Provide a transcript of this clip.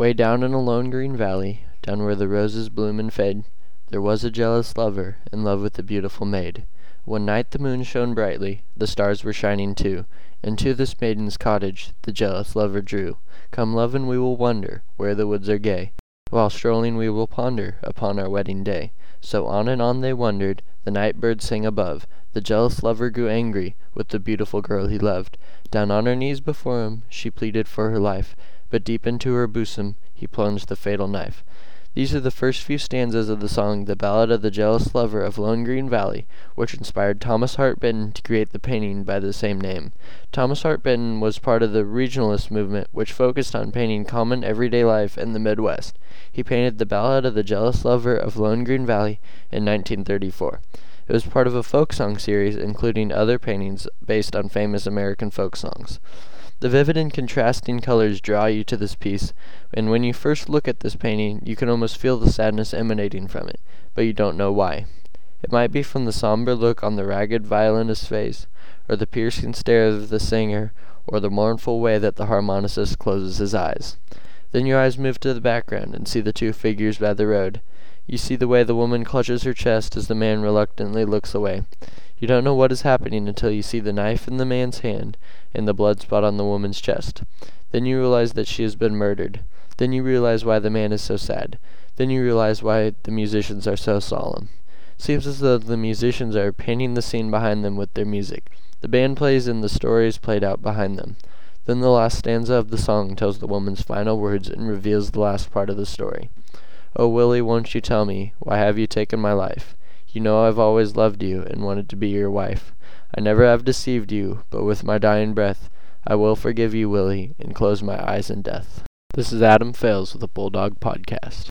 Way down in a lone green valley, down where the roses bloom and fade, there was a jealous lover in love with a beautiful maid. One night the moon shone brightly, the stars were shining too, and to this maiden's cottage the jealous lover drew. Come, love, and we will wander where the woods are gay, while strolling we will ponder upon our wedding day. So on and on they wandered, the night birds sang above. The jealous lover grew angry with the beautiful girl he loved. Down on her knees before him she pleaded for her life, but deep into her bosom he plunged the fatal knife. These are the first few stanzas of the song The Ballad of the Jealous Lover of Lone Green Valley, which inspired Thomas Hart Benton to create the painting by the same name. Thomas Hart Benton was part of the Regionalist movement, which focused on painting common everyday life in the Midwest. He painted The Ballad of the Jealous Lover of Lone Green Valley in 1934. It was part of a folk song series, including other paintings based on famous American folk songs. The vivid and contrasting colors draw you to this piece, and when you first look at this painting, you can almost feel the sadness emanating from it, but you don't know why. It might be from the somber look on the ragged violinist's face, or the piercing stare of the singer, or the mournful way that the harmonicist closes his eyes. Then your eyes move to the background and see the two figures by the road. You see the way the woman clutches her chest as the man reluctantly looks away. You don't know what is happening until you see the knife in the man's hand and the blood spot on the woman's chest. Then you realize that she has been murdered. Then you realize why the man is so sad. Then you realize why the musicians are so solemn. Seems as though the musicians are painting the scene behind them with their music. The band plays and the story is played out behind them. Then the last stanza of the song tells the woman's final words and reveals the last part of the story. Oh, Willie, won't you tell me, why have you taken my life? You know I've always loved you and wanted to be your wife. I never have deceived you, but with my dying breath, I will forgive you, Willie, and close my eyes in death. This is Adam Fales with the Bulldog Podcast.